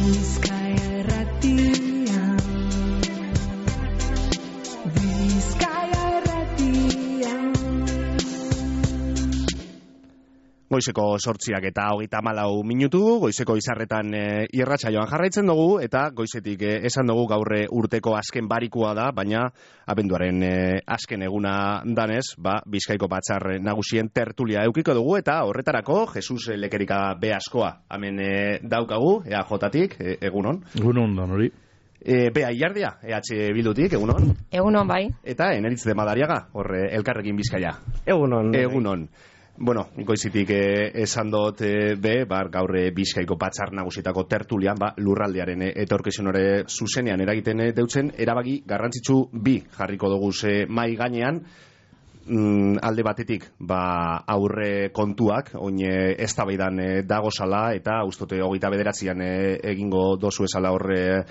Goizeko 8:34 minutu, goizeko izarretan irratsaioan jarraitzen dugu, eta goizetik esan dugu gaur urteko azken barikua da, baina abenduaren azken eguna danez, Bizkaiko Batzar Nagusien tertulia eukiko dugu, eta horretarako Jesus Lekerika Beaskoa hemen daukagu, EAJ-tik, egunon. Egunon, dan hori. Bea Ilardia, EH Bildutik, egunon. Egunon, bai. Eta Eneritz de Madariaga, Elkarrekin Bizkaia. Egunon. Egunon. Bueno, goizitik esan dut gaur Bizkaiko Batzar Nagusietako tertulian, lurraldearen etorkizunore zuzenean eragiten deutzen, erabaki garrantzitsu bi jarriko dugu mai gainean. Alde batetik, aurre kontuak, oin eztabaidan dagozala, eta ustote 29an egingo dozu esala horre,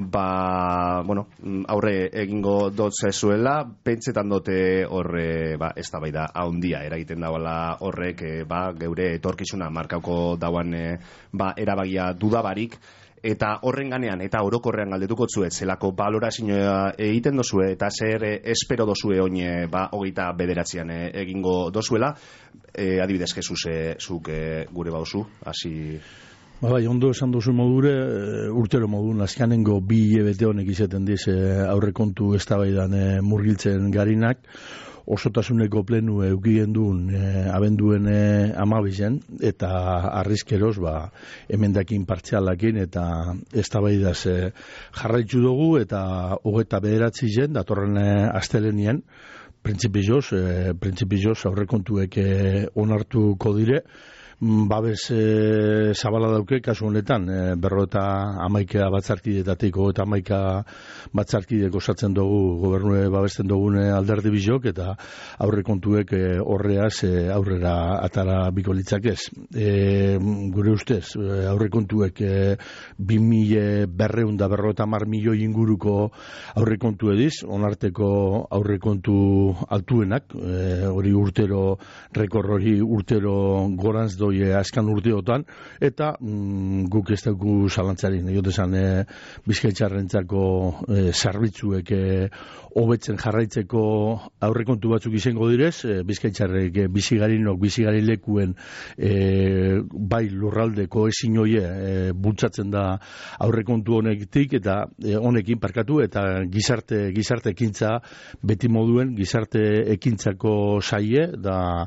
aurre egingo dotzezuela, pentsetan dote horre, eztabaida haundia eragiten dauala horrek, geure etorkizuna markauko dauan erabagia dudabarik, eta horren ganean eta orokorrean galdetuko zuet, zelako balorazioa egiten dozue, eta zer espero dozue oin 29an egingo dozuela, adibidez, Jesus, zuk gure bauzu, hasi... Bai, ondo esan dozu modure, urtero modun, azkanengo 2 hilabete honek izaten diz aurrekontu eztabaidan murgiltzen garinak, osotasuneko plenu eukien duen abenduen 12 eta arrizkeroz emendakin partzialakin eta eztabaidaz jarraitzu dugu, eta 29 datorren astelenian printzipioz aurrekontuek onartuko dire. Babes zabala dauke kasu honetan, 51 batzarkidetatik 31 batzarkidek osatzen dugu gobernue babesten dugune alderdi bizok, eta aurrekontuek horreaz aurrera atara biko litzakez. Gure ustez, aurrekontuek 2.250 milioi inguruko aurrekontu ediz, onarteko aurrekontu altuenak, hori urtero, rekor hori urtero gorantz doi askan urteotan, eta guk ez dugu zalantzarin, esan Bizkaitzarrentzako zerbitzuek hobetzen jarraitzeko aurrekontu batzuk izango direz, Bizkaitzarrek bizigari lekuen bai lurralde kohesioie bultzatzen da aurrekontu honekin, eta honekin parkatu, eta gizarte ekintza beti moduen gizarte ekintzako saie da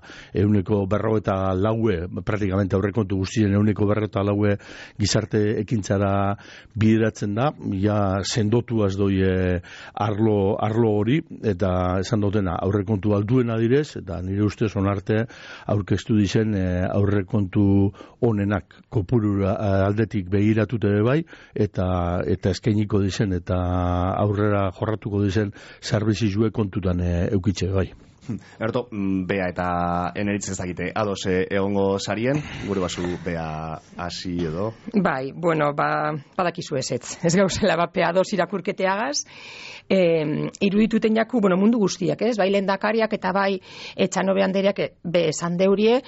144 praktikamente aurrekontu guztien 144 gizarte ekintzara bideratzen da, ja sendotuaz doi arlo hori, eta esan dutena aurrekontu alduena direz, eta nire ustez onarte aurkeztu dizen aurrekontu honenak kopurura aldetik begiratute bai, eta eskainiko dizen, eta aurrera jorratuko dizen zerbitzuek kontutan eukitze bai. Erto, Bea eta Eneritz ez dakite, ados egongo sarien, gure basu Bea hasi edo? Bai, bueno, badakizu ez gauzela, ados irakurketeagaz, irudituten jaku, mundu guztiak, ez? Bai lehendakariak eta bai Etxanobe Andereak esan deurie,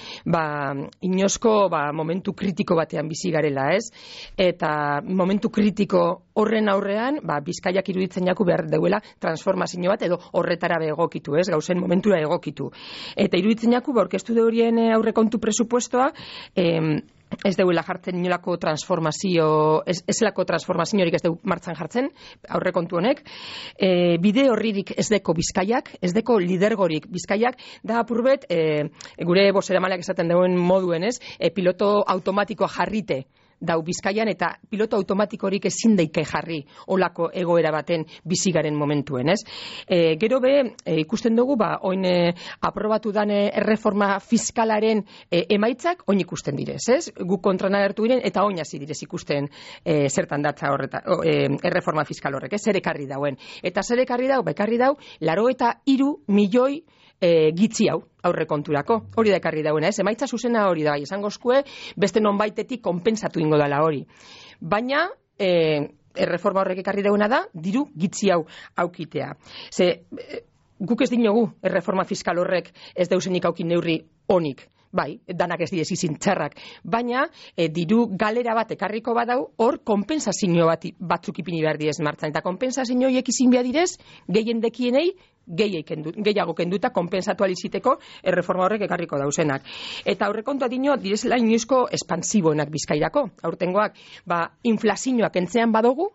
inozko momentu kritiko batean bizi garela, ez? Eta momentu kritiko horren aurrean, Bizkaiak iruditzen jaku behar deuela transformazio bat, edo horretara egokitu, ez? Gauzen momentura egokitu. Eta iruditzen jaku, aurkeztu deurien aurrekontu presupuestoa, ez deuela jartzen inolako transformazio, ezelako transformaziorik ez deu martzan jartzen, aurrekontu honek. Bide horririk ez deko Bizkaiak, ez deko lidergorik Bizkaiak, da apurbet, gure bozeramaleak esaten duen moduen, ez? Piloto automatikoa jarrite dau Bizkaian, eta piloto automatikorik ezin daike jarri olako egoera baten bizigaren momentuen, ez? Gero ikusten dugu, oin aprobatu dane erreforma fiskalaren emaitzak, oin ikusten direz, ez? Guk kontran agertu giren, eta oin hasi direz ikusten zertan datza erreforma fiskal horrek, ez? Zer ekarri dauen. Eta zer ekarri dau? Ekarri dau, 83 milioi gitzi hau aurrekonturako. Hori da ekarri dauena, ez? Emaitza zuzena hori da, esango eskue, beste nonbaitetik konpentsatu ingo dela hori. Baina, erreforma horrek ekarri dauena da, diru gitzi hau aukitea. Guk ez dinogu erreforma fiskal horrek ez deusenik aukin neurri onik bai, danak ez direz izin txarrak, baina diru galera bat ekarriko badau, hor konpensazio batzuk ipini behar direz martzan, eta konpensazio horiek izin behar direz, gehien dekienei, gehiago kenduta konpensatu aliziteko erreforma horrek ekarriko dausenak. Eta aurrekontua dino direzela inoizko espansiboenak Bizkairako. Aurtengoak, inflazioak entzean badugu,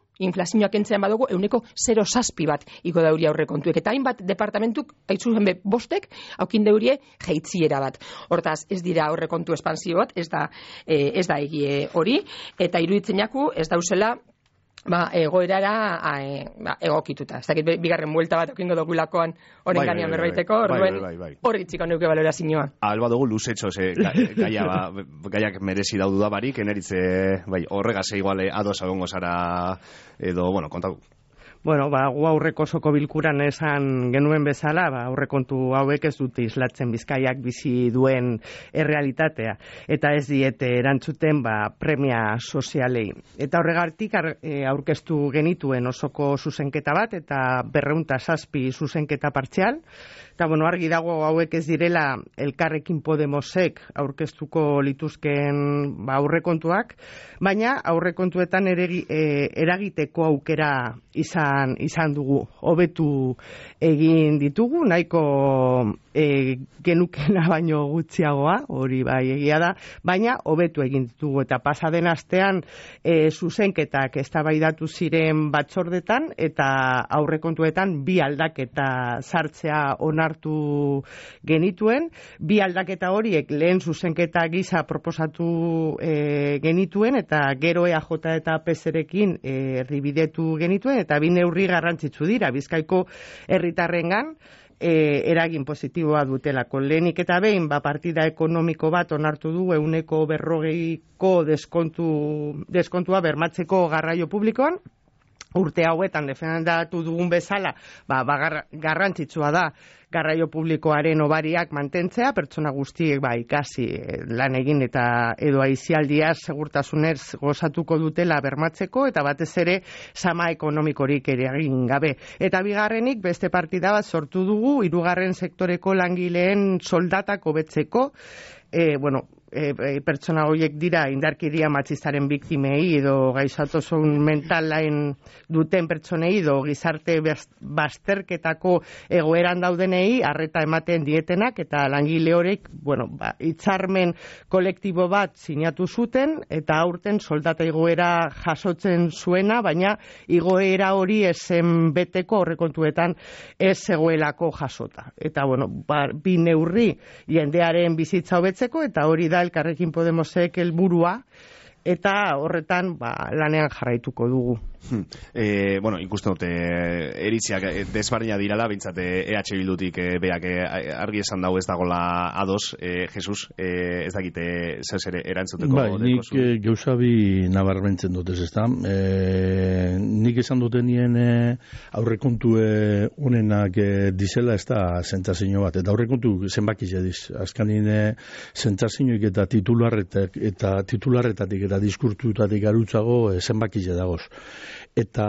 0,6 bat iko dauria aurrekontuek. Eta hainbat departamentuk, haitzuzen bostek, haukin daurie jeitziera bat. Hortaz, ez dira aurrekontu espansibo bat, ez da egie hori, eta iruditzen jaku ez dauzela egoerara egokituta. Ez dakit bigarren buelta bat okingo dugulakoan honen ganean berbaiteko, orduen hor gitziko neuke balorazioa. Alba dugu luzetxo, gaiak merezi daudu da barik, eneritze horregaz igual ados agongo zara edo, kontatu. Bueno, gu aurreko osoko bilkuran esan genuen bezala, aurrekontu hauek ez dute islatzen Bizkaiak bizi duen errealitatea, eta ez diete erantzuten premia sozialei. Eta horregatik aurkeztu genituen osoko zuzenketa bat, eta 207 zuzenketa partzial, eta argi dago hauek ez direla Elkarrekin Podemosek aurkeztuko lituzken aurrekontuak, baina aurrekontuetan eragiteko aukera izan dugu, hobetu egin ditugu, nahiko genukena baino gutxiagoa, hori egia da, baina hobetu egin ditugu, eta pasaden astean zuzenketak eztabaidatu ziren batzordetan, eta aurrekontuetan 2 aldaketa sartzea onartu genituen, 2 aldaketa horiek lehen zuzenketa gisa proposatu genituen, eta gero EAJ eta PSrekin erdibidetu genituen, eta 2 neurri garrantzitsu dira Bizkaiko herritarrengan eragin positiboa dutelako. Lehenik eta behin partida ekonomiko bat onartu du 140ko deskontua bermatzeko garraio publikoan. Urte hauetan defendatu dugun bezala, garrantzitsua da garraio publikoaren hobariak mantentzea, pertsona guztiek ikasi lan egin eta edo aisialdia segurtasunez gozatuko dutela bermatzeko, eta batez ere sama ekonomikorik ere egin gabe. Eta bigarrenik beste partida bat sortu dugu 3. sektoreko langileen soldatak hobetzeko, pertsona horiek dira indarkeria matxistaren biktimei edo gaixotasun mentalain duten pertsonei edo gizarte bazterketako egoeran daudenei arreta ematen dietenak, eta langile horiek hitzarmen kolektibo bat sinatu zuten, eta aurten soldata igoera jasotzen zuena, baina igoera hori esen beteko aurrekontuetan ez zegoelako jasota. Eta 2 neurri jendearen bizitza hobetzeko, eta hori da Elkarrekin Podemosek helburua, eta horretan lanean jarraituko dugu. Ikusten dute eritziak desberdina dirala, bintzat EH Bildutik beak argi esan dago ez dagoela ados, Jesus, ez dakite zez ere erantzuteko. Nik gauzabi nabarmentzen dutez, ez da. Nik esan dutenien aurrekontu honenak dizela ez da zentzazio bat, eta aurrekontu zenbaki jediz. Azkanin zentzazioik eta titularretatik eta diskurtutatik arutzago zenbaki jedagoz. Eta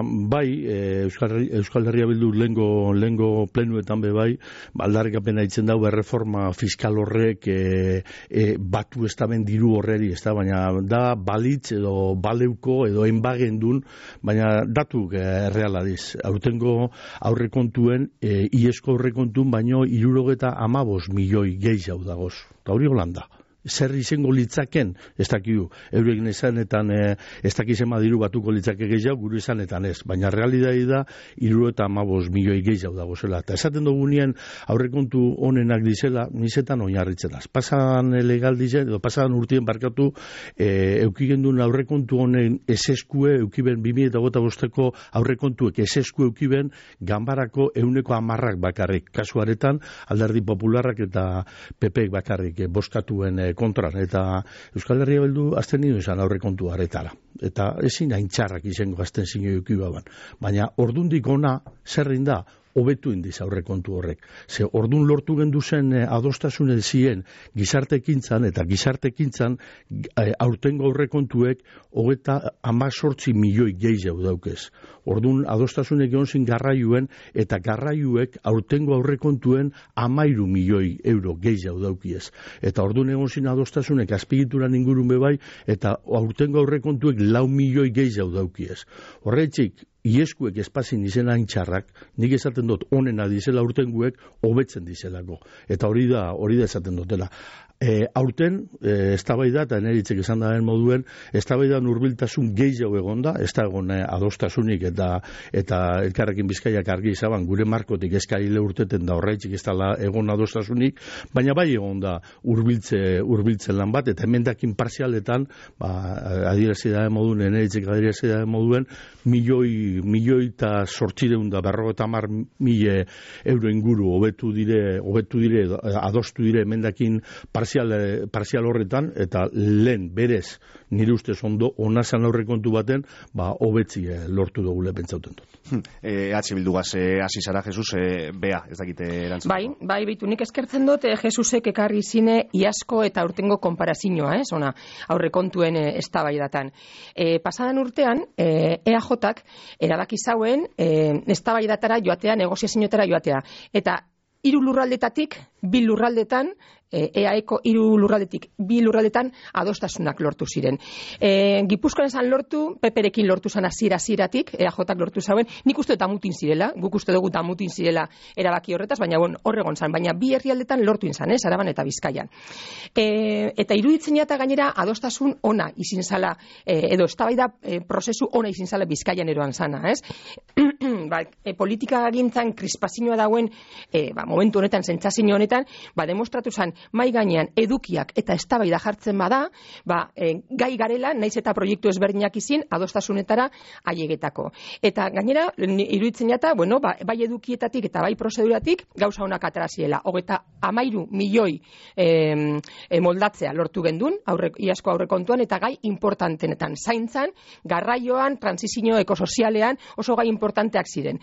Euskal Herria Bildu lengo plenuetan aldarrikapena itzen dau erreforma fiskal horrek batu estaben diru horreri, ez da, baina da balitz edo baleuko edo enbagendun, baina datuk errealadiz. Aurtengo aurrekontuen, iesko aurrekontun, baino 75 milioi gehiago dagoz. Eta hori holanda. Zer izango litzaken, ez dakiu, eurekin esanetan ez dakizema diru batuko litzake gehiago, gure esanetan ez, baina realidadi da 75 milioi gehiago dago zela. Eta esaten dugunien aurrekontu honenak dizela, nizetan oinarritzen az. Pasan legal dizen, edo pasan urtien barkatu, eukigendun aurrekontu honen eseskue, eukiben 2025ko aurrekontuek eseskue eukiben ganbarako 110 bakarrik. Kasuaretan, Alderdi Popularrak eta PPek bakarrik boskatuen kontran, eta Euskal Herria Bildu azten nidu izan aurrekontu aretara. Eta ezin hain txarrak izango azten zinio eukibaban. Baina ordundik ona zerrin da, hobetu indiz aurrekontu horrek. Ze ordun lortu gendu zen adostasune zien gizartekintzan eta gizartekintzan aurtengo aurrekontuek 38 milioi gehiago daukez. Ordun adostasunek egon zin garraiuen eta garraiuek aurtengo aurrekontuen 13 milioi euro gehiago daukiez. Eta ordun egon zin adostasunek azpigituran ingurun bebai eta aurtengo aurrekontuek 4 milioi gehiago daukiez. Horretxik, ieskuek espazin izena intxarrak, nik esaten dut onena dizela aurtenguek hobetzen dizelako. Eta hori da esaten dutela. Aurten, eztabaida eta eneritzek esan daren moduen, eztabaidan hurbiltasun gehiago egonda, ez da egon adostasunik eta Elkarrekin Bizkaiak argi izaban gure markotik eskaile urteten da horreitzik ez dela egon adostasunik, baina bai egon da hurbiltzen lan bat, eta emendakin parzialetan, adierazi daren moduen, eneritzek adierazi daren moduen, milioi eta 850.000 euro inguru hobetu dire, adostu dire emendakin parzial horretan, eta lehen berez nire ustez ondo onazan aurrekontu baten hobetzi lortu dugule pentsauten dut. EH Bildugaz hasi zara, Jesus, bea, ez dakite erantzun. Bai, bitu, nik eskertzen dut Jesusek ekarri zine iazko eta aurtengo konparazinoa, ona, aurrekontuen eztabaidatan. Pasadan urtean, EAJak erabaki zauen eztabaidatara joatea, negoziazioetara joatea. Eta 3 lurraldetatik, 2 lurraldetan, EAeko 3 lurraldetik 2 lurraldetan adostasunak lortu ziren. Gipuzkoan esan lortu, PPrekin lortu zen hasieratik, EAJak lortu zauen, nik uste dut amutin zirela, guk uste dugu amutin zirela erabaki horretaz, baina horregon zan, baina 2 herrialdetan lortu inzan, Araban eta Bizkaian. Eta iruditzen jata gainera adostasun ona izin zala, edo eztabaida prozesu ona izin zala Bizkaian eroan zana, ez? Politika gintzan krispazioa dauen, momentu honetan, sentsazio honetan, demostratu zen mai gainean edukiak eta eztabaida jartzen bada, gai garela, naiz eta proiektu ezberdinak izin, adostasunetara aiegetako. Eta gainera, iruditzen jata, bai edukietatik eta bai prozeduratik, gauza honak ataraziela. 13 milioi moldatzea lortu gendun, iazko aurrekontuan, eta gai importantenetan, zaintzan, garraioan, transizio ekosozialean, oso gai importanteak ziren.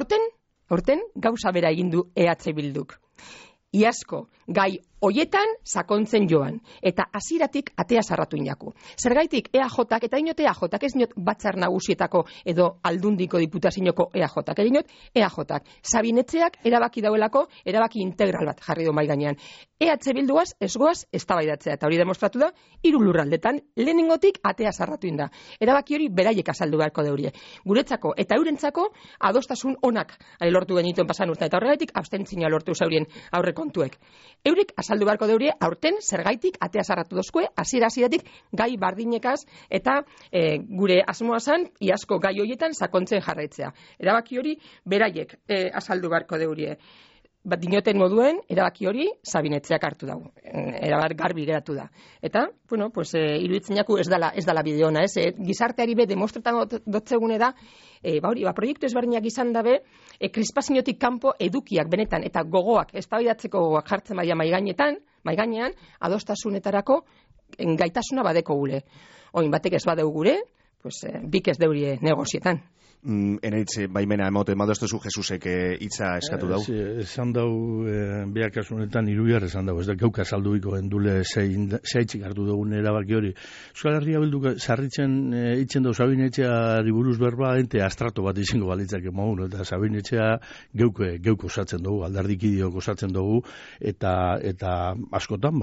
Aurten gauza bera egin du EH Bilduk. Iazko gai hoietan sakontzen joan, eta hasieratik atea sarratu inaku. Zergaitik EAJak, eta inot EAJak, ez inot batzar nagusietako edo aldundiko diputazioko EAJak, ez inot EAJak. Sabinetxeak erabaki dauelako, erabaki integral bat jarri du mai gainean. EH Bilduaz esgoaz eztabaidatzea, eta hori demostratu da 3 lurraldetan lehenengotik atea sarratu inda. Erabaki hori beraiek azaldu beharko deurie. Guretzako eta eurentzako adostasun onak lortu genituen pasan urtean, eta horregaitik abstentzioa lortu zaurien aurrekontuek. Eurek azaldu beharko deurie aurten zergaitik atea sarratu dozkue, hasieratik gai bardinekaz eta gure asmoa zen iazko gai hoietan sakontzen jarraitzea. Erabaki hori beraiek azaldu beharko deurie. Dinoten moduen, erabaki hori Sabinetxeak hartu dago. Erabat garbi geratu da. Eta, iruditzen jaku ez dala bide ona, ez? Gizarteari be demostratan dotzegune da, proiektu ezberdinak izan dabe, krispaziotik kanpo edukiak benetan eta gogoak, eztabaidatzeko gogoak jartzen baina mai gainean, adostasunetarako gaitasuna badeko gule. Oin batek ez badeu gure, bik ez deurie negozietan. Eneitze, baimena emote, madostezu Jesusek hitza eskatu dau? Esan dau, behar kasunetan iruiar esan dau, ez da gauka salduiko endule zehaitzik hartu dugun erabaki hori. Euskal Herria Bilduk sarritzen itzen dau Sabinetxeari buruz berba, ente astrato bat izango balitzak emaun, eta Sabinetxea geuko osatzen dugu, aldardikidiok osatzen dugu, eta askotan,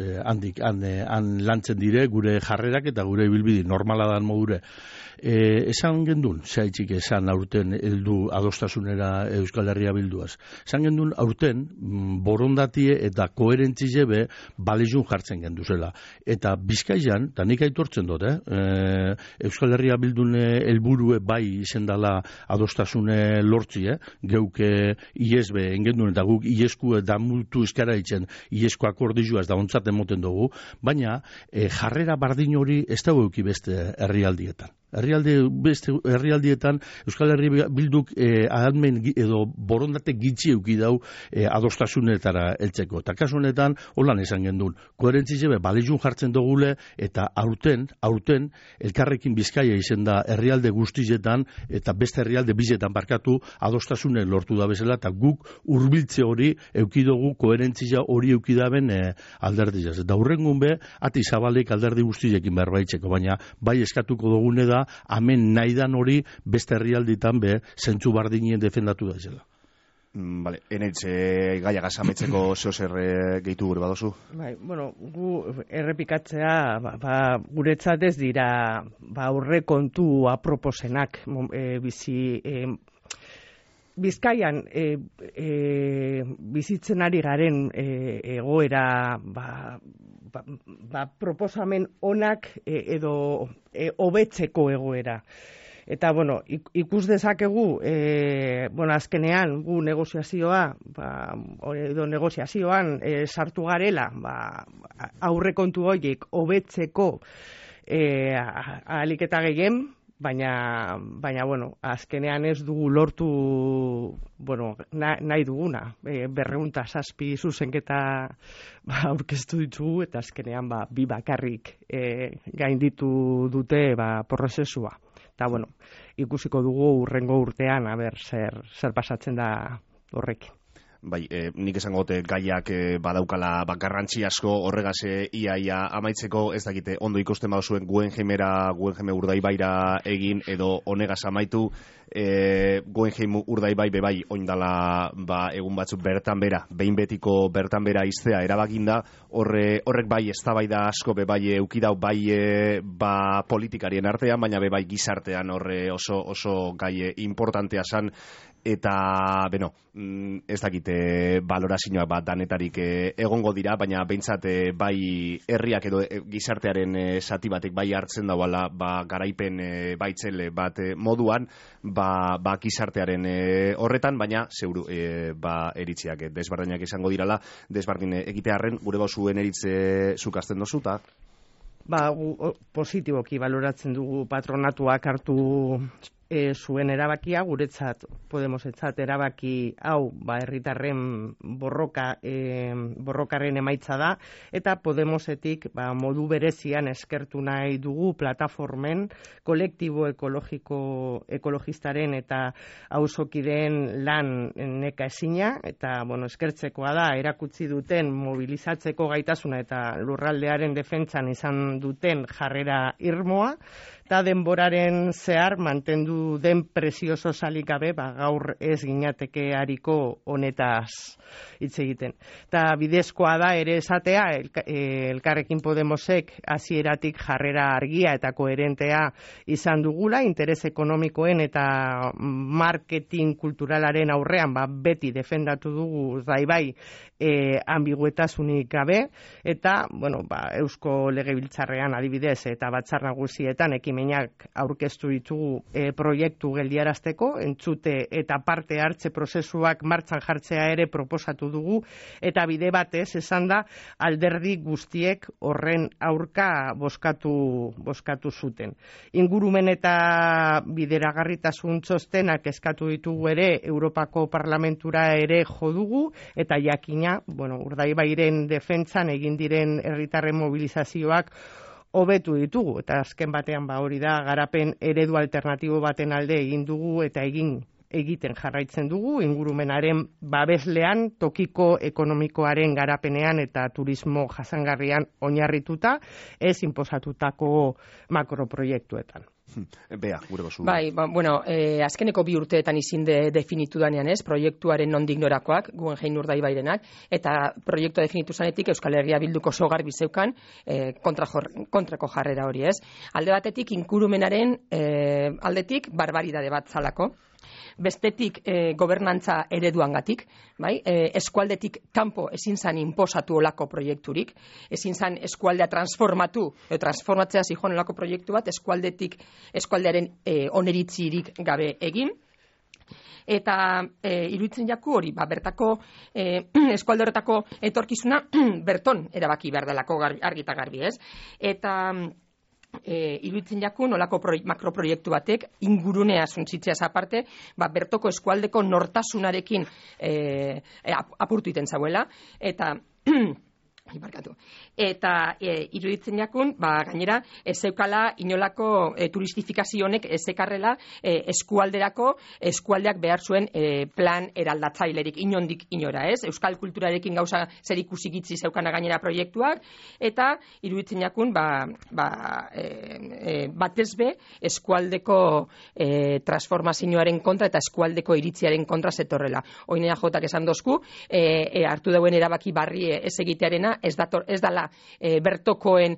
han lantzen dire gure jarrerak eta gure bilbidi normala dan modure. Esan gendun, zehaitzik esan aurten heldu adostasunera Euskal Herria Bilduaz. Esan gendun aurten borondatie eta koherentzize be balezun jartzen genduzela. Eta Bizkaian, eta nik aitortzen dut, Euskal Herria Bildun helburue bai izendala adostasune lortzi, geuke iesbe engendun eta guk iesku damutu eskara itzen iesko akordizuaz da ontzat emoten dugu, baina jarrera bardin hori ez da euki beste herrialdietan. Beste herrialdietan Euskal Herria Bilduk ahalmen edo borondate gitxi eduki dau adostasunetara heltzeko. Eta kasu honetan holan esan gendun. Koherentzia balejun jartzen dugule eta aurten elkarrekin Bizkaia izen da herrialde guztietan eta beste herrialde bizetan barkatu adostasunen lortu da bezala eta guk hurbiltze hori eduki dugu koherentzia hori eduki daben alderdiaz. Eta hurrengun be ati zabalek alderdi guztiekin berbaitzeko, baina bai eskatuko dugune da hemen nahidan hori beste herrialditan be zentzu bardinien defendatu da izela. Vale, enetxe gaiagaz ametzeko zeozer gehitu gure badozu? Bai, bueno, gu errepikatzea, guretzat ez dira aurrekontu aproposenak Bizkaian bizitzen ari garen egoera proposamen onak edo hobetzeko egoera. Eta, bueno, ikus dezakegu, azkenean, gu negoziazioan sartu garela, aurrekontu horiek hobetzeko ahalik eta gehien, baina, azkenean ez dugu lortu, nahi duguna. 207 zuzenketa aurkeztu ditugu, eta azkenean, bi bakarrik gainditu dute prozesua. Eta, ikusiko dugu urrengo urtean, zer pasatzen da horrekin. Bai, nik esango dute gaiak badaukala garrantzi asko horregaz iaia amaitzeko, ez dakite ondo ikusten baduzuen Guggenheim Urdaibaira egin edo honegaz amaitu, Guggenheim Urdaibai bebai oindala egun batzuk bertan bera, behin betiko bertan bera iztea erabakinda, horrek bai eztabaida asko bebai eukidau bai politikarien artean, baina bebai gizartean horre oso gai importantea zan, eta, ez dakite balorazioak danetarik egongo dira, baina behintzat bai herriak edo gizartearen zati batek bai hartzen dauala garaipen baitzele bat moduan, gizartearen horretan, baina zeuru eritziak desberdinak izango dirala, desberdin egitearren gure bauzuen eritze zukazten dozu, eta? Positiboki baloratzen dugu patronatuak hartu zuen erabakia, guretzat Podemosetzat erabaki hau herritarren borrokaren emaitza da, eta Podemosetik modu berezian eskertu nahi dugu plataformen kolektibo ekologistaren eta auzokideen lan nekaezina, eta eskertzekoa da erakutsi duten mobilizatzeko gaitasuna eta lurraldearen defentsan izan duten jarrera irmoa, eta denboraren zehar mantendu den prezioso salik gabe, gaur ez ginateke hariko honetaz hitz egiten. Eta bidezkoa da ere esatea, Elkarrekin Podemosek hasieratik jarrera argia eta koherentea izan dugula, interes ekonomikoen eta marketing kulturalaren aurrean beti defendatu dugu bai ambiguetasunik gabe, eta Eusko Legebiltzarrean adibidez eta Batzar Nagusietan ekimenak aurkeztu ditugu proiektu geldiarazteko, entzute eta parte hartze prozesuak martxan jartzea ere proposatu dugu, eta bide batez esan da alderdi guztiek horren aurka bozkatu zuten. Ingurumen eta bideragarritasun txostenak eskatu ditugu ere Europako Parlamentura ere jo dugu, eta jakina, Urdaibairen defentsan egin diren herritarren mobilizazioak hobetu ditugu, eta azken batean hori da garapen eredu alternatibo baten alde egin dugu eta egiten jarraitzen dugu, ingurumenaren babeslean, tokiko ekonomikoaren garapenean eta turismo jasangarrian oinarrituta, ez inposatutako makroproiektuetan. Bea, gure gozu. Bai, azkeneko 2 urteetan izin definitu danean proiektuaren nondik norakoak, Guggenheim Urdaibairenak, eta proiektua definitu zanetik Euskal Herria Bilduko oso garbi zeukan kontrako jarrera hori, ez? Alde batetik, ingurumenaren aldetik barbaridade bat zalako, bestetik gobernantza ereduangatik, eskualdetik kanpo ezin zan inposatu olako proiekturik, ezin zan eskualdea transformatzea zijoan olako proiektu bat, eskualdearen oneritzirik gabe egin, eta iruditzen jaku hori, bertako eskualde horretako etorkizuna berton erabaki behar delako argi eta garbi, ez? Eta iruditzen jaku nolako makroproiektu batek ingurunea suntzitzeaz aparte, bertoko eskualdeko nortasunarekin apurtu iten zauela, eta iruditzen jakun, gainera, ez zeukala inolako turistifikazio honek ez ekarrela eskualdeak behar zuen plan eraldatzailerik, inondik inora, ez? Euskal kulturarekin gauza zer ikusi gitzi zeukana gainera proiektuak, eta iruditzen jakun, batez be, eskualdeko transformazioaren kontra eta eskualdeko iritziaren kontra zetorrela. Oinea jotak esan dozku, hartu dauen erabaki barri ez egitearena, ez dala bertokoen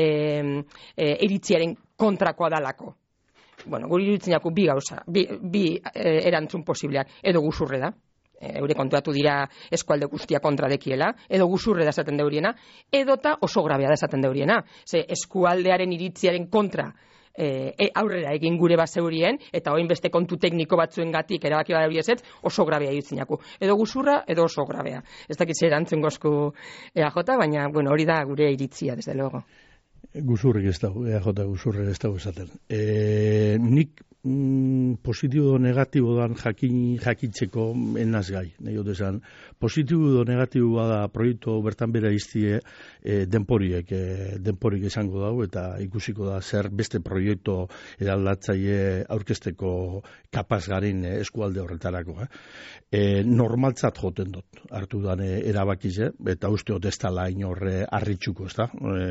iritziaren kontrakoa dalako. Bueno, guri iruditzen jaku bi gauza, bi erantzun posibleak, edo guzurre da, eure kontuatu dira eskualde guztia kontra dekiela, edo guzurre da esaten deuriena, edota oso grabea da esaten deuriena. Ze eskualdearen iritziaren kontra aurrera egin gure baseurien, eta oin beste kontu tekniko batzuengatik erabaki bada hori ezetz, oso grabea iruditzen jaku. Edo guzurra, edo oso grabea. Ez dakit zer erantzun gozku EAJ, baina hori da gure iritzia, desde luego. Guzurrik ez dago, EAJ guzurrik ez dago esaten. Nik positibo edo negatibo dan jakintzeko enaz gai, nahi dut esan. Positibo edo negatibo da proiektu bertan bera iztie denporik esango dago, eta ikusiko da zer beste proiektu eraldatzaile aurkezteko kapaz garen eskualde horretarako. Normaltzat joten dut, hartu dan erabakize, eta uste hot ez dala inorre arritxuko, ez da?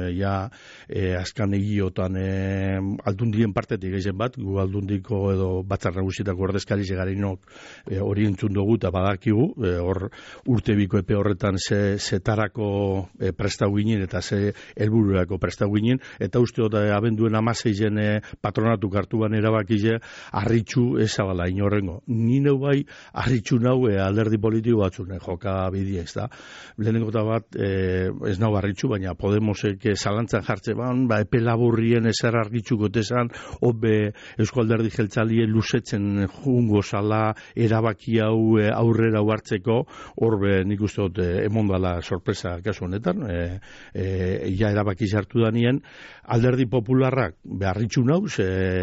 Azkan egiotan aldundien partetik ezen bat, gu aldundiko edo batzar nagusitako ordezkari zegarinok hori entzun dugu eta badakigu, hor urtebiko epe horretan zetarako prestau ginen eta ze helbururako prestau ginen, eta uste dut abenduen 16 patronatuk hartu ban erabakize arritxu ezabala inorrengo. Ni neu bai arritxu nau alderdi politiko batzune joka bidea, ez da. Lehenengo eta bat ez nau arritxu, baina Podemosek zalantzan jartze ban, epe laburrien ezer argitxuko tesan, hobe Eusko Alderdi Jeltzalien luzetzen jungo zala erabaki hau aurrera hartzeko, horbe nik uste dut emondala sorpresa kasu honetan, ja erabaki zartu danien, Alderdi Popularrak beharritxu nauz,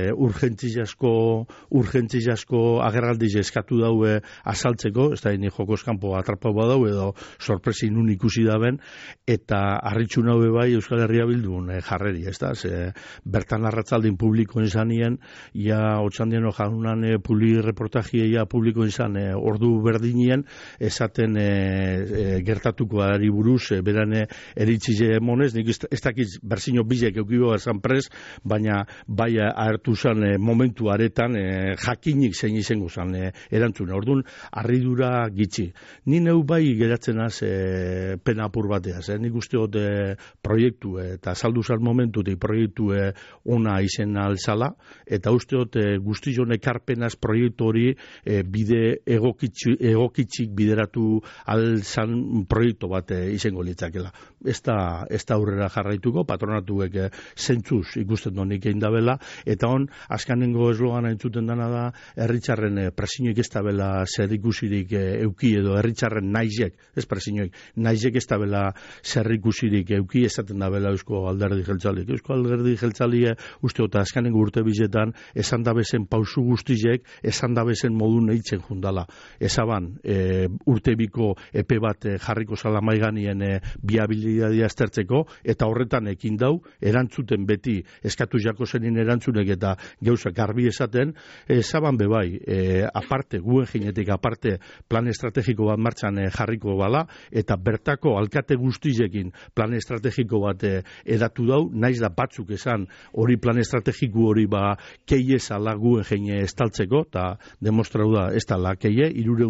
urgentziasko agerraldiz eskatu daue azaltzeko, ez da ni jokos kanpo atrapau badau edo sorpresin un ikusi daben, eta harritxu naue bai Euskal Herria Bildun jarreri, ez da, bertan arratzaldin publikoen zanien, ja otxandien jaunan reportajia publiko izan ordu berdinien esaten gertatuko ari buruz beran eritzize emonez, nik ez dakit berzino bizek eukibo esan pres, baina bai hartu zan momentu aretan jakinik zein izango zan erantzuna. Orduan, arridura gitxi. Ni neu bai geratzen az pena apur bateaz, nik uste hot proiektu eta saldu zan momentu proiektu ona izen alzala, eta uste hot guztion ekarpenaz proiektu hori bide egokitzik bideratu alzan proiektu bat izango litzakela. Ez da aurrera jarraituko, patronatuek zentzuz ikusten donik egin dabela, eta hon, azkanengo eslogana entzuten dana da, herritzarren presioik ez dabela zer ikusirik euki edo herritzarren naizek, ez presioik, naizek ez dabela zer ikusirik euki esaten dabela Eusko Alderdi Jeltzalik. Eusko Alderdi Jeltzalie uste eta azkanengo urte bizetan esan dabezen pausu guztizek, esan dabezen modun eitzen jundala. Ezaban, urtebiko epe bat jarriko zala maiganien biabilidadia aztertzeko, eta horretan ekin dau, erantzuten beti eskatu jako zenin erantzunek eta gauza garbi esaten, ezaban bebai, aparte, guen jinetik aparte plan estrategiko bat martxan jarriko bala, eta bertako alkate guztizekin plan estrategiko bat edatu dau, naiz da batzuk esan hori plan estrategiko hori keie zala guen jine estaltzeko, eta demostrau da ez da la keie,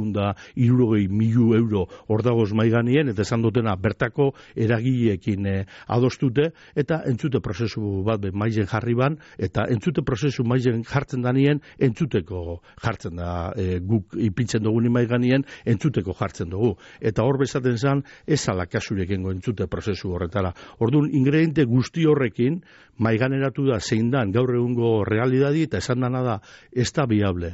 360.000 euro ordagoz maiganien, eta esan dutena bertako eragiekin adostute, eta entzute prozesu bat maizen jarri ban, eta entzute prozesu maizen jartzen danien, entzuteko jartzen da, guk ipintzen dugu maiganien, entzuteko jartzen dugu. Eta hor bezaten zan, ez ala kasurekengo entzute prozesu horretara. Orduan, ingrediente guzti horrekin, maiganeratu da zein dan gaur egungo realidadi, eta esan dana da, ez da viable,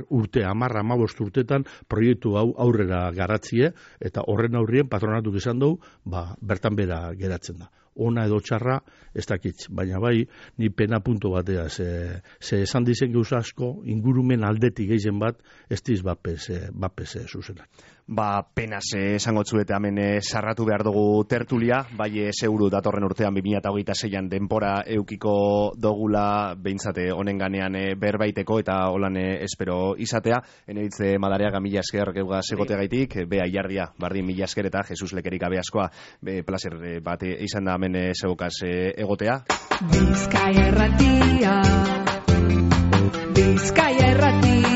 15 urtetan proiektu hau aurrera garatzie, eta horren aurrien patronatuk esan dugu, bertan bera geratzen da. ona edo txarra, ez dakitz, baina bai, ni pena punto batea, ze esan dizen gauza asko, ingurumen aldetik gehien bat, ez diz bapes zuzenak. Ba, penaz esango tzuete hemen sarratu behar dugu tertulia, bai seguru datorren urtean 2026an denpora eukiko dogula behintzate honen ganean berbaiteko eta holan espero izatea. Eneritze Madariaga mila esker geuga segotegaitik, bea jardia, bardin mila esker eta Jesus Lekerik abe askoa, placer bat izan da hemen segokaz egotea. Bizkaia Erratia